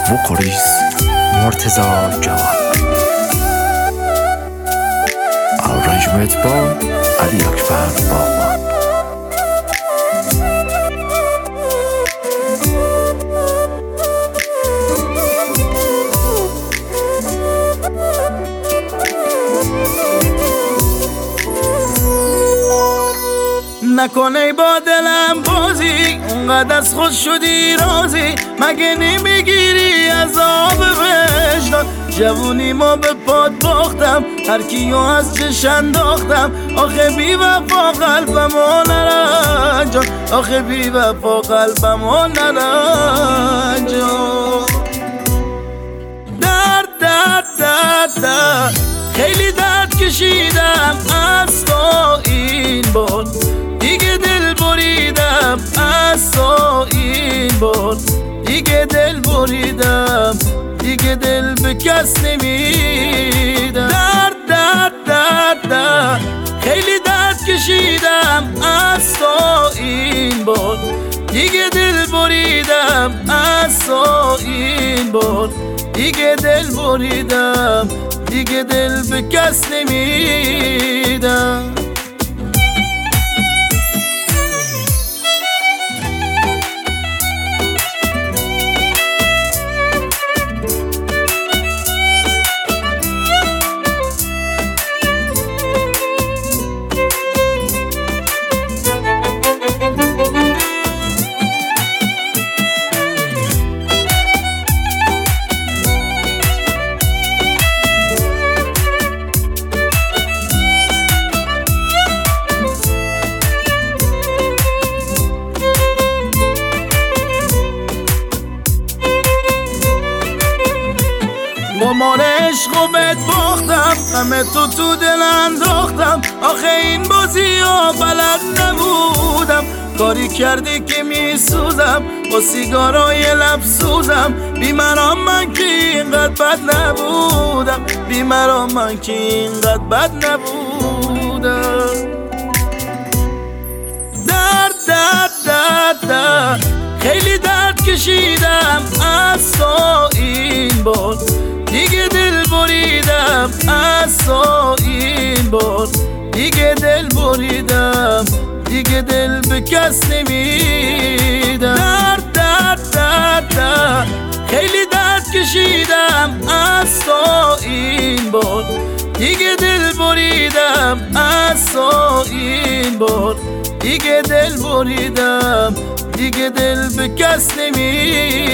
وکالیست مرتضی جوان. آرنجمنت با علی اکبر باغبان. نکنه با دلم بازی، اونقدر از خود شدی راضی، مگه نمیگیری از آب وجدان؟ جوونی ما به پاد باختم، هر کیو از چش انداختم، آخه بی وفا قلبمو نرنجان، آخه بی وفا قلبمو نرنجان. درد درد درد درد خیلی درد کشیدم از تو این بار، دیگه دل بریدم از تو این بار، دیگه دل بریدم، دیگه دل به کس نمیدم. درد درد درد درد خیلی درد کشیدم از تو این بار، دیگه دل بریدم از تو این بار، دیگه دل بریدم، دیگه دل به کس نمیدم. قمار عشق و بهت باختم، همه تو دل انداختم، آخه این بازی ها بلد نبودم، کاری کردی که میسوزم، با سیگارای لب سوزم، بیمرام من که اینقدر بد نبودم، بیمرام من که اینقدر بد نبودم. درد درد درد درد خیلی درد کشیدم از تو این بار، دیگه دل بریدم از تو این بار، دیگه دل بریدم، دیگه دل به کس نمیدم. درد درد درد درد خیلی درد کشیدم از تو این بار، دیگه دل بریدم از تو این بار، دیگه دل بریدم، دیگه دل به کس نمیدم.